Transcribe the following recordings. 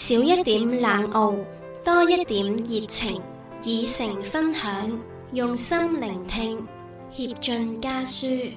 少一點冷傲，多一點熱情，以誠分享，用心聆聽，協進家書。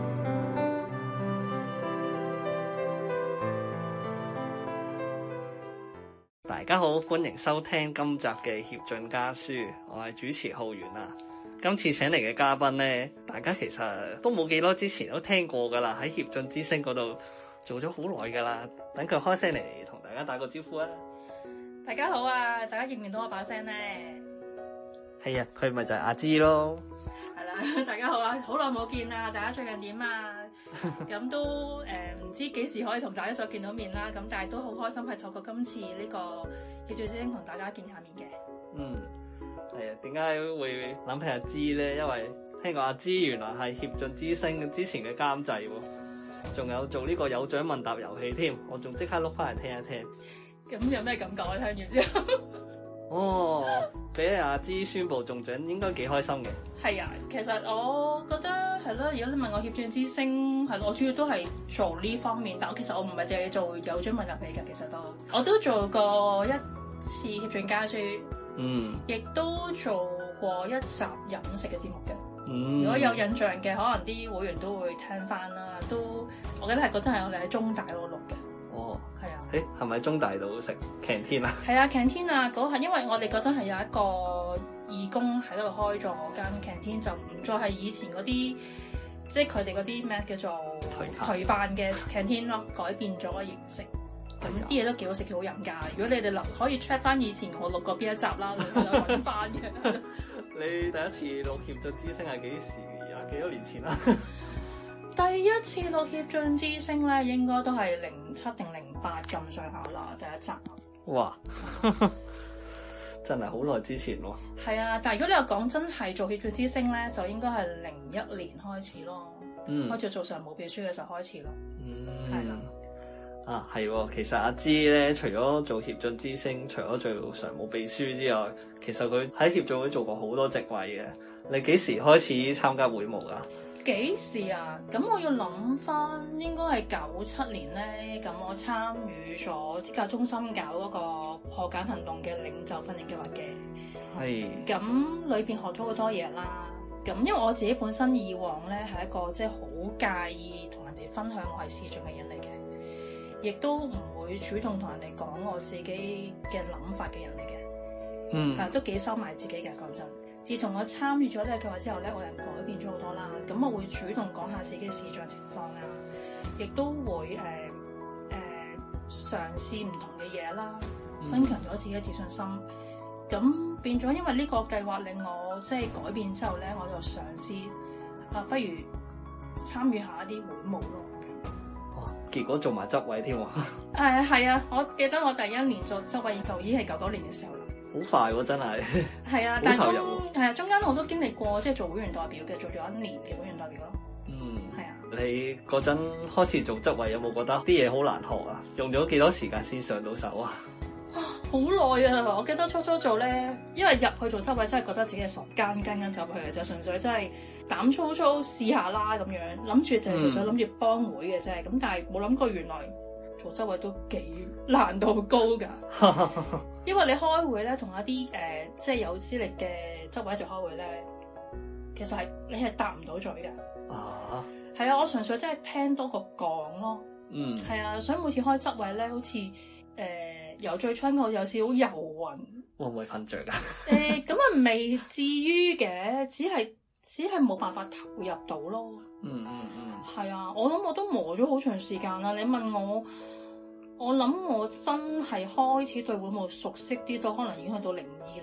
大家好，歡迎收聽今集嘅協進家書，我係主持浩源啊。今次請嚟嘅嘉賓呢，大家其實都冇幾耐之前都聽過噶啦，喺協進之聲嗰度做咗好耐噶啦。等佢開聲嚟同大家打個招呼啊！ 大家好啊，大家認唔認到我把聲呢？ 係啊，佢咪就係阿芝咯。 係啦，大家好啊，好耐冇見啦，大家最近點啊？咁都唔知幾時可以同大家再見到面啦。咁但係都好開心係透過今次呢個協進之聲同大家見下面嘅。 係啊，點解會諗起阿芝咧？因為聽講阿芝原來係協進之聲之前嘅監製喎，仲有做呢個有獎問答遊戲添。我仲即刻碌翻嚟聽一聽。 咁有咩感覺啊？聽完之後， 哦，俾阿芝宣布中獎，應該幾開心嘅。 係啊，其實我覺得係咯。如果你問我協進之聲係，我主要都係做呢方面，但我其實我唔係淨係做有獎問答比㗎，其實我都做過一次協進家書。亦都做過一集飲食嘅節目嘅。如果有印象嘅，可能啲會員都會聽翻啦。都我記得係嗰陣係我哋喺中大嗰度錄嘅。哦，係啊。 係咪中大度食 canteen 啊？ 係啊 canteen 啊，嗰係因為我哋嗰陣係有一個義工喺嗰度開咗間 canteen，就唔再係以前嗰啲，即係佢哋嗰啲咩叫做頹飯嘅 canteen 咯，改變咗個形式。咁啲嘢都幾好食，幾好飲㗎。如果你哋可以 check 翻以前我錄過邊一集啦，你哋揾翻嘅。 你第一次錄協進之聲係幾時啊？幾多年前啦？ 第一次錄協進之聲咧，應該都係07定08咁上下啦，第一集。哇！ 真係好耐之前喎。係啊，但係如果你話講真係做協進之聲咧，就應該係01年開始咯。開始做常務秘書嘅時候開始咯。係啦。 啊，係喎！其實阿芝咧，除咗做協進之聲，除咗做常務秘書之外，其實佢喺協進會做過好多職位嘅。你幾時開始參加會務㗎？ 幾時啊？咁我要諗翻，應該係97年咧。咁我參與咗資格中心搞嗰個破繭行動嘅領袖訓練計劃嘅。係。咁裏邊學咗好多嘢啦。咁因為我自己本身以往咧係一個即係好介意同人哋分享我係視障嘅人嚟嘅。亦都唔會主動同人哋講我自己嘅諗法嘅人嚟嘅，都幾收埋自己嘅。講真，自從我參與咗呢個計劃之後咧，我人改變咗好多啦。咁我會主動講下自己嘅視障情況啊，亦都會嘗試唔同嘅嘢啦，增強咗自己嘅自信心。咁變咗，因為呢個計劃令我即係改變之後咧，我就嘗試不如參與下一啲會務咯。 結果做埋執委添喎。 係啊，我記得我第一年做執委就已經係99年嘅時候啦。 好快喎，真係。係啊，但係中間我都經歷過即係做會員代表嘅，做咗1年嘅會員代表咯。係啊。你嗰陣開始做執委有冇覺得啲嘢好難學啊？用咗幾多時間先上到手啊？ 好耐啊！我記得初做咧，因為入去做執委真係覺得自己係傻跟走去嘅啫，純粹真係膽粗粗試下啦咁樣，諗住就係純粹諗住幫會嘅啫。咁但係冇諗過原來做執委都幾難度高㗎。因為你開會咧，同一啲即係有資歷嘅執委一齊開會咧，其實你係答唔到嘴㗎。係啊，我純粹真係聽多過講咯。係啊，所以每次開執委咧，好似由最初我有少少遊魂， 會唔會瞓着㗎？ 咁啊未至於嘅，只係冇辦法投入到咯。係啊，我諗我都磨咗好長時間啦。你問我諗我真係開始對會務熟悉啲，都可能已經去到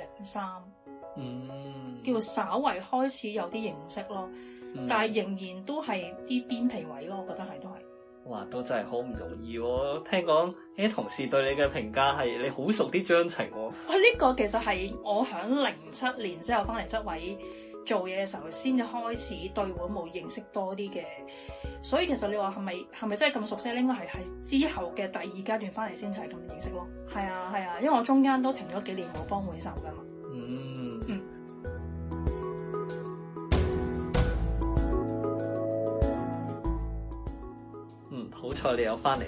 02、03，叫稍為開始有啲認識咯。但係仍然都係啲邊皮位咯，我覺得係都係。 哇，都真係好唔容易喎！聽講啲同事對你嘅評價係你好熟啲章程喎。 呢個其實係我響07年之後翻嚟執委做嘢嘅時候，先至開始對會務認識多啲嘅。所以其實你話係咪真係咁熟悉咧？應該係之後嘅第2階段翻嚟先就係咁認識咯。係啊，因為我中間都停咗幾年冇幫會手噶嘛。 好彩你有翻嚟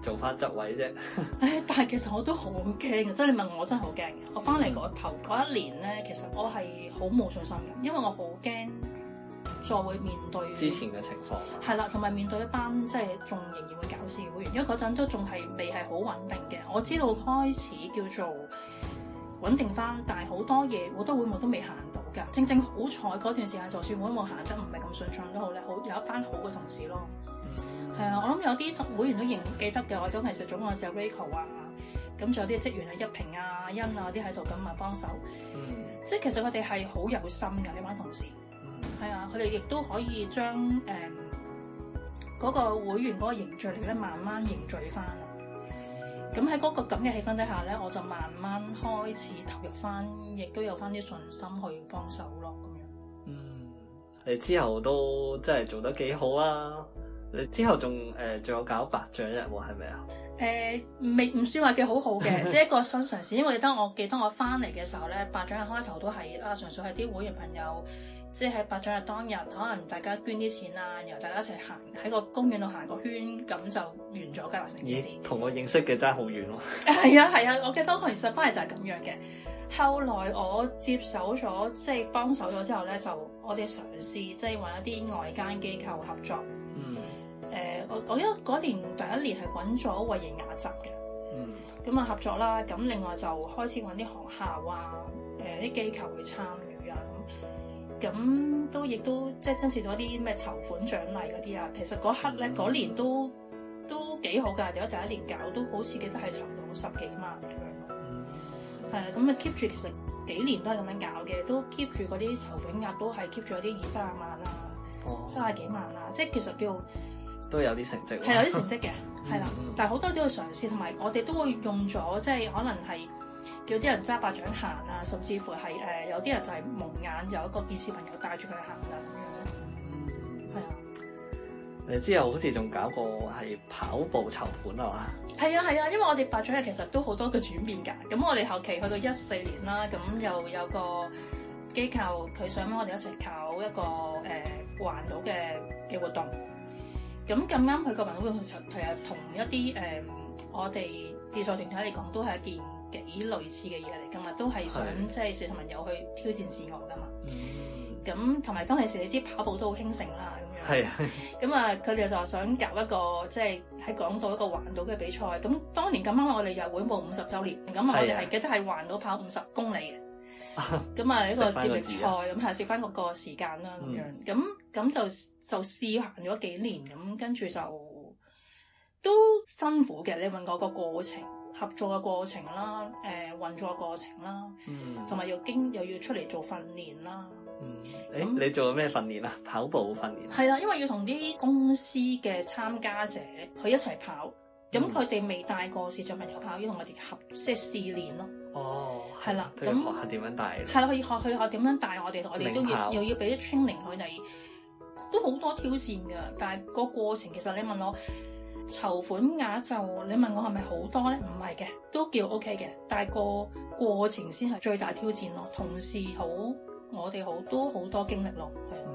做翻執位啫。 但係其實我都好驚嘅，即係你問我真係好驚嘅。我翻嚟頭嗰一年咧，其實我係好冇信心嘅，因為我好驚再會面對之前嘅情況。 係啦，同埋面對一班即係仲仍然會搞事嘅會員，因為嗰陣都仲係未係好穩定嘅。我知道開始叫做穩定翻，但係好多嘢好多會務都未行到㗎。正正好彩嗰段時間，就算會務行得唔係咁順暢都好咧，好有一班好嘅同事咯。係啊，我諗有啲會員都仍然記得嘅。我當時總共有 Rachel 啊，咁仲有啲職員啊，一平啊、欣啊啲喺度咁啊幫手。即係其實佢哋係好有心嘅呢班同事。係啊，佢哋亦都可以將嗰個會員嗰個凝聚力咧，慢慢凝聚翻。咁喺嗰個咁嘅氣氛底下咧，我就慢慢開始投入翻，亦都有翻啲信心去幫手咯。咁樣。 你之後都真係做得幾好啊！你之後仲有搞白獎日喎，係咪啊？ 未唔算話嘅好好嘅，即係一個新嘗試。因為我記得我翻嚟嘅時候咧，白獎日開頭都係純粹係啲會員朋友，即係喺白獎日當日，可能大家捐啲錢啊，然後大家一齊行喺個公園度行個圈，咁就完咗㗎啦，成件事。 同我認識嘅爭好遠咯。 係啊，我記得我其實翻嚟就係咁樣嘅。後來我接手咗，即係幫手咗之後咧，就我哋嘗試即係揾一啲外間機構合作。我因為嗰年第一年係揾咗慧盈雅集嘅，咁啊合作啦。咁另外就開始揾啲學校啊，啲機構去參與啊，咁都亦都即係增設咗啲咩籌款獎勵嗰啲啊。其實嗰刻咧嗰年都幾好㗎，如果第一年搞都好似記得係籌到10幾萬咁樣。係啊，咁啊 keep 住其實幾年都係咁樣搞嘅，都 keep 住嗰啲籌款額都係 keep 住有啲20-30萬啊，30幾萬啊，即係其實叫都有啲成績， 係有啲成績嘅，係啦。但係好多都要嘗試，同埋我哋都會用咗，即係可能係叫啲人揸白獎行啊，甚至乎係有啲人就係蒙眼，有一個健視朋友帶住佢行啦咁樣。係啊。 你之後好似仲搞過係跑步籌款係嘛？ 係啊，因為我哋白獎日其實都好多嘅轉變㗎。咁我哋後期去到14年啦，咁又有個機構佢想我哋一齊搞一個環島嘅活動。咁咁啱佢個運動會其實同一啲我哋自助團體嚟講都係一件幾類似嘅嘢嚟㗎嘛，都係想即係小朋友去挑戰自我㗎嘛。咁同埋當其時你知跑步都好興盛啦咁樣。係啊。咁啊，佢哋就話想搞一個即係喺港島一個環島嘅比賽。咁當年咁啱我哋又會務50週年，咁我哋係記得係環島跑50公里嘅。咁啊一個接力賽，咁係食翻嗰個時間啦咁樣。咁就試行咗幾年，咁跟住就都辛苦嘅。你問我個過程，合作嘅過程啦，運作嘅過程啦，同埋又要出嚟做訓練啦。 你做咗咩訓練啊？跑步訓練？係啦，因為要同啲公司嘅參加者去一齊跑，咁佢哋未帶過視障朋友跑，要同我哋即係試練咯。係啦，咁學下點樣帶？ 係啦，可以學點樣帶我哋都又要俾啲 training 佢哋，都好多挑戰㗎。但係個過程其實你問我籌款額就你問我係咪好多咧？唔係嘅，都叫 OK 嘅。但係個過程先係最大挑戰咯。同事好，我哋都好多經歷咯，係啊。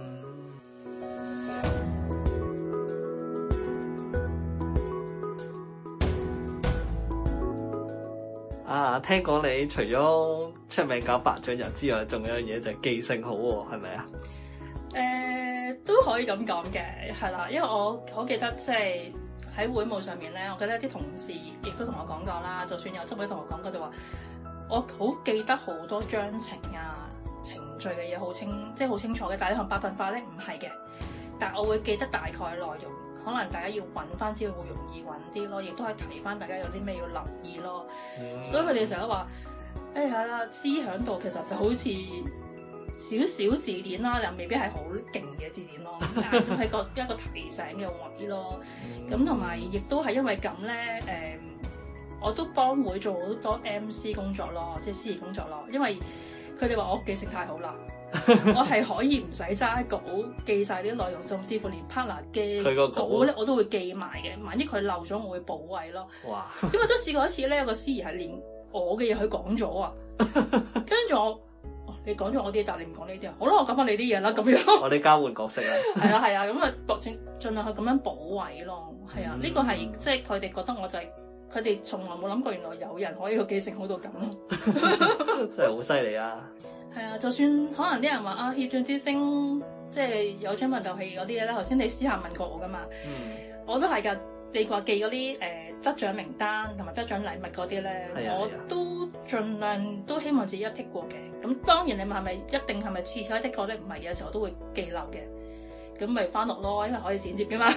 聽講你除咗出名搞白獎日之外，仲有樣嘢就係記性好喎，係咪啊？ 都可以咁講嘅，係啦，因為我好記得即係喺會務上面咧，我記得啲同事亦都同我講過啦。就算有執委同我講過，就話我好記得好多章程啊、程序嘅嘢好清楚嘅，但係你同百分化咧唔係嘅。但係我會記得大概內容。可能大家要揾翻資料會容易揾啲咯，亦都係提翻大家有啲咩要留意咯。所以佢哋成日都話：知響度其實就好似少少字典啦，又未必係好勁嘅字典咯，但係都係一個提醒嘅位咯。咁同埋亦都係因為咁咧，我都幫會做好多 MC 工作咯，即係司儀工作咯。因為佢哋話我記性太好啦。我係可以唔使揸稿記晒啲內容，甚至乎連 partner 嘅稿咧我都會記埋嘅。萬一佢漏咗，我會補位咯。哇！因為都試過一次咧，有個司儀係連我嘅嘢佢講咗啊，跟住我你講咗我啲，但係你唔講呢啲啊。好啦，我講翻你啲嘢啦，咁樣。 我哋交換角色啦。 係啊係啊，咁啊盡量去咁樣補位咯。係啊，呢個係即係佢哋覺得我就係佢哋從來冇諗過，原來有人可以個記性好到咁咯。 真係好犀利啊！ 係啊，就算可能啲人話啊，協進之星即係有獎奮鬥氣嗰啲嘢咧，頭先你私下問過我噶嘛，我都係㗎。你話寄嗰啲得獎名單同埋得獎禮物嗰啲咧，我都盡量都希望自己一剔過嘅。咁當然你問係咪一定係咪次次一剔過咧？唔係嘅時候都會記漏嘅。咁咪翻錄咯，因為可以剪接㗎嘛。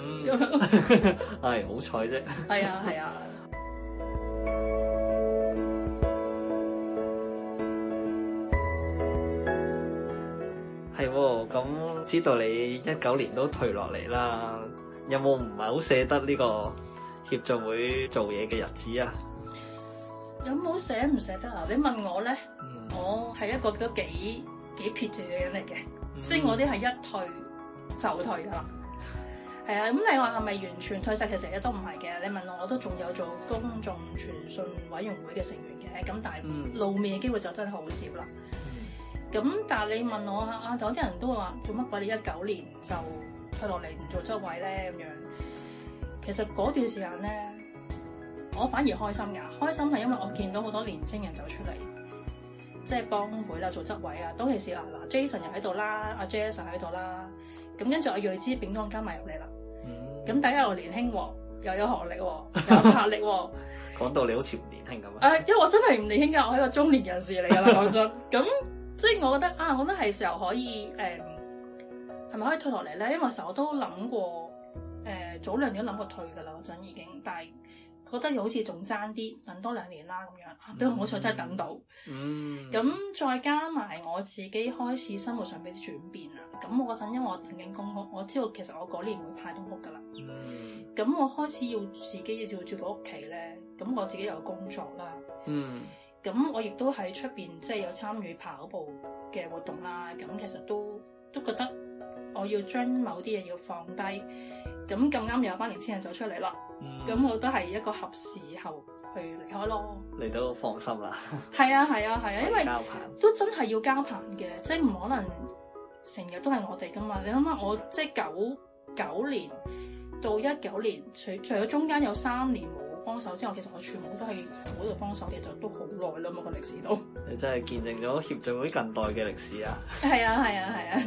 係好彩啫。 係啊係啊。 係喎，咁知道你19年都退落嚟啦。有冇唔係好捨得呢個協進會做嘢嘅日子啊？ 有冇捨唔捨得啊？你問我咧，我係一個都幾撇脱嘅人嚟嘅，即係我啲係一退就退噶啦。係啊，咁你話係咪完全退晒？其實亦都唔係嘅。你問我都仲有做公眾傳訊委員會嘅成員嘅，咁但係露面嘅機會就真係好少啦。咁但係你問我啊，有啲人都會話做乜鬼？你19年就退落嚟唔做周圍咧咁樣，其實嗰段時間咧，我反而開心㗎。開心係因為我見到好多年青人走出嚟，即係幫會啦、做執委啊。當其時嗱 Jason 又喺度啦，阿 Jess 喺度啦，咁跟住阿睿之、炳剛加埋入嚟啦。咁大家又年輕喎，又有學歷喎，又有魄力喎。 講到你好似唔年輕咁啊！ 因為我真係唔年輕㗎，我係一個中年人士嚟㗎啦，講真。咁即係我覺得我覺得係時候可以係咪可以退落嚟咧？因為成日我都諗過，早2年都諗過退㗎啦，嗰陣已經，但係覺得又好似仲爭啲，等多2年啦咁樣。都好彩真係等到。咁再加埋我自己開始生活上俾啲轉變啦。咁我嗰陣因為我等緊公屋，我知道其實我嗰年會派到屋㗎啦。咁我開始要自己要照顧屋企咧，咁我自己有工作啦。咁我亦都喺出邊即係有參與跑步嘅活動啦。咁其實都覺得我要將某啲嘢要放低。咁咁啱有一班年青人走出嚟啦。咁我都係一個合時候去離開咯。你都放心啦。係啊，因為都真係要交棒嘅，即係唔可能成日都係我哋噶嘛。你諗下，我即係九年到19年，除咗中間有3年冇幫手之外，其實我全部都係喺度幫手，其實都好耐啦嘛，個歷史都。你真係見證咗協進會近代嘅歷史啊！係啊。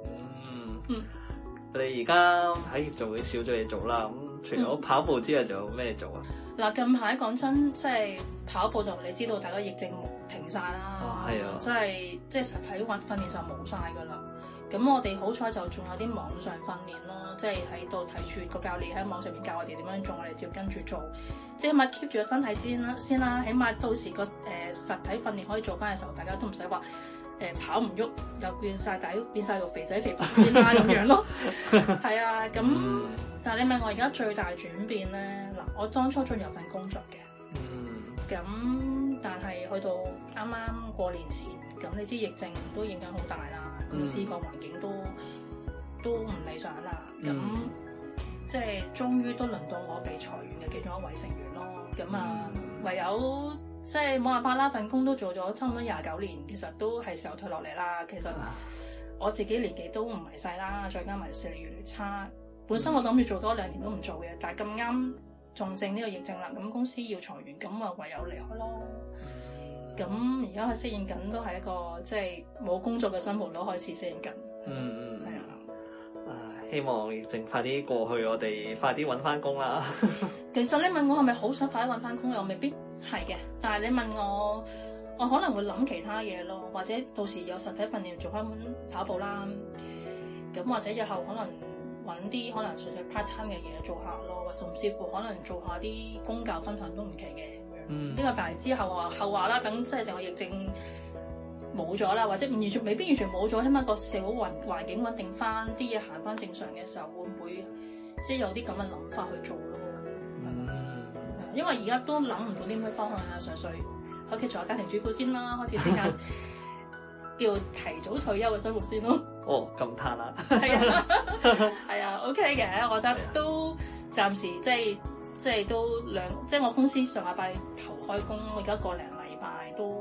你而家喺協進會少咗嘢做啦，咁除咗跑步之外，仲有咩做啊？嗱，近排講真，即係跑步就你知道，大家疫症停晒啦，係啊，即係實體訓練就冇晒噶啦。咁我哋好彩就仲有啲網上訓練咯，即係喺度睇住個教練喺網上面教我哋點樣做，我哋照跟住做，即係起碼 keep 住個身體先啦。起碼到時個實體訓練可以做翻嘅時候，大家都唔使話跑唔喐又變晒底變晒到肥仔肥白先啦咁樣咯。係啊，咁但係你問我而家最大轉變咧，嗱，我當初仲有份工作嘅，咁但係去到啱啱過年前，咁你知疫症都影響好大啦，公司個環境都唔理想啦，咁即係終於都輪到我被裁員嘅其中一位成員咯，咁唯有即係冇辦法啦，份工都做咗差唔多29年，其實都係時候退落嚟啦。其實我自己年紀都唔係細啦，再加埋視力越嚟越差，本身我諗住做多2年都唔做嘅，但係咁啱撞正呢個疫症啦，咁公司要裁員，咁啊唯有離開咯。咁而家係適應緊，都係一個即係冇工作嘅生活都開始適應緊。係啊。希望疫症快啲過去，我哋快啲揾翻工啦。其實你問我係咪好想快啲揾翻工，又未必係嘅。但係你問我可能會諗其他嘢咯，或者到時有實體訓練做翻跑步啦。咁或者日後可能揾啲可能純粹 part time 嘅嘢做下咯，甚至乎可能做下啲公教分享都唔奇嘅。呢個但係之後話啦，等即係成個疫症冇咗啦，或者未必完全冇咗，起碼個社會環境穩定翻，啲嘢行翻正常嘅時候，會唔會即係有啲咁嘅諗法去做咯？因為而家都諗唔到啲咩方向啊，純粹喺屋企做下家庭主婦先啦，開始試下叫提早退休嘅生活先咯。哦，咁嘆啦。係啊，OK 嘅，我覺得都暫時即係都即係我公司上禮拜頭開工，我而家個零禮拜都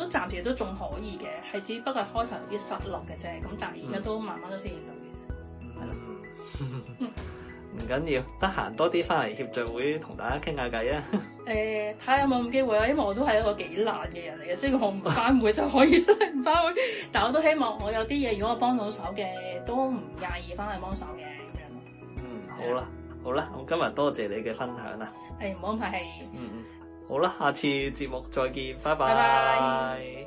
暫時都仲可以嘅，係只不過開頭有啲失落嘅啫。咁但係而家都慢慢都適應到嘅，係咯。 唔緊要，得閒多啲翻嚟協進會同大家傾下偈啊！ 睇下有冇咁機會啊，因為我都係一個幾懶嘅人嚟嘅，即係我唔翻會就可以真係唔翻會，但我都希望我有啲嘢如果我幫到手嘅，都唔介意翻去幫手嘅咁樣咯。 好啦，好啦，我今日多謝你嘅分享啦。 唔好咁客氣。 好啦，下次節目再見，拜拜。 拜拜。